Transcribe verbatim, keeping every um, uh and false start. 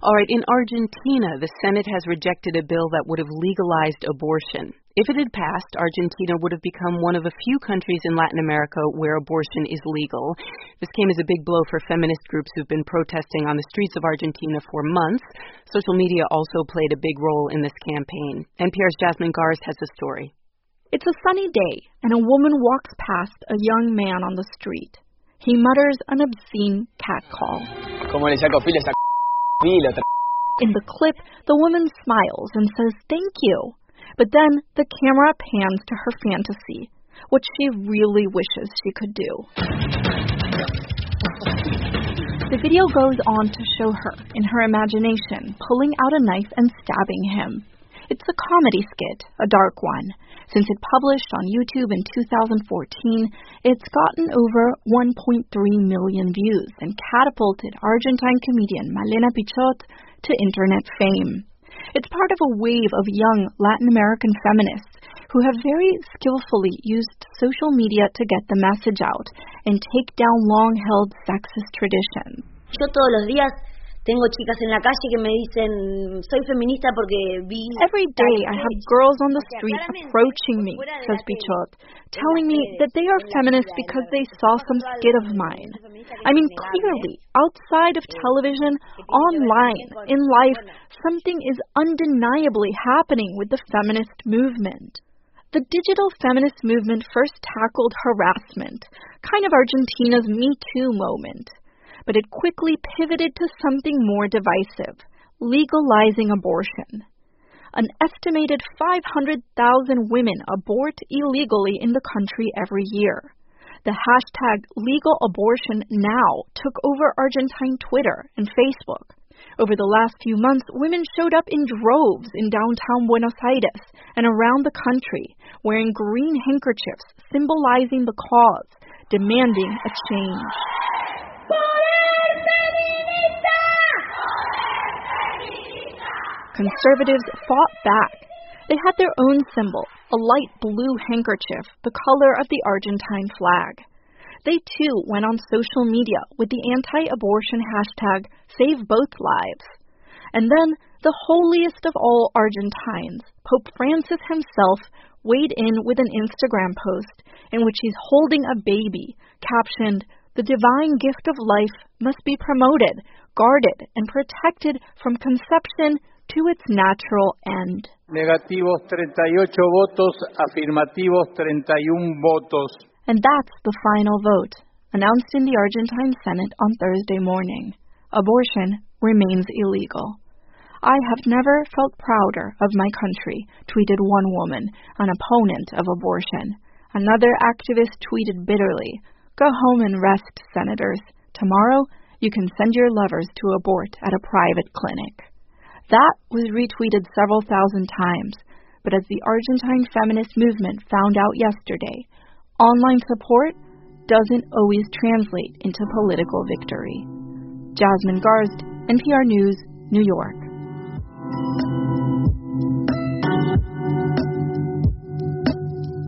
All right, in Argentina, the Senate has rejected a bill that would have legalized abortion. If it had passed, Argentina would have become one of a few countries in Latin America where abortion is legal. This came as a big blow for feminist groups who've been protesting on the streets of Argentina for months. Social media also played a big role in this campaign. N P R's Jasmine Garsd has the story. It's a sunny day, and a woman walks past a young man on the street. He mutters an obscene catcall. In the clip, the woman smiles and says thank you. But then the camera pans to her fantasy, what she really wishes she could do. The video goes on to show her, in her imagination, pulling out a knife and stabbing him. It's a comedy skit, a dark one. Since it published on YouTube in two thousand fourteen, it's gotten over one point three million views and catapulted Argentine comedian Malena Pichot to internet fame. It's part of a wave of young Latin American feminists who have very skillfully used social media to get the message out and take down long-held sexist traditions. Yo todos los días tengo chicas en la calle que me dicen soy feminista porque vi. Every day I have girls on the street approaching me, says Pichot, telling me that they are feminists because they saw some skit of mine. I mean, clearly, outside of television, online, in life, something is undeniably happening with the feminist movement. The digital feminist movement first tackled harassment, kind of Argentina's Me Too moment. But it quickly pivoted to something more divisive, legalizing abortion. An estimated five hundred thousand women abort illegally in the country every year. The hashtag LegalAbortionNow took over Argentine Twitter and Facebook. Over the last few months, women showed up in droves in downtown Buenos Aires and around the country, wearing green handkerchiefs symbolizing the cause, demanding a change. Conservatives fought back. They had their own symbol, a light blue handkerchief, the color of the Argentine flag. They too went on social media with the anti-abortion hashtag SaveBothLives. And then the holiest of all Argentines, Pope Francis himself, weighed in with an Instagram post in which he's holding a baby, captioned, "The divine gift of life must be promoted, guarded, and protected from conception to its natural end." Negativos treinta y ocho votos, afirmativos treinta y uno votos. And that's the final vote, announced in the Argentine Senate on Thursday morning. Abortion remains illegal. "I have never felt prouder of my country," tweeted one woman, an opponent of abortion. Another activist tweeted bitterly, "Go home and rest, senators. Tomorrow, you can send your lovers to abort at a private clinic." That was retweeted several thousand times, but as the Argentine feminist movement found out yesterday, online support doesn't always translate into political victory. Jasmine Garsd, N P R News, New York.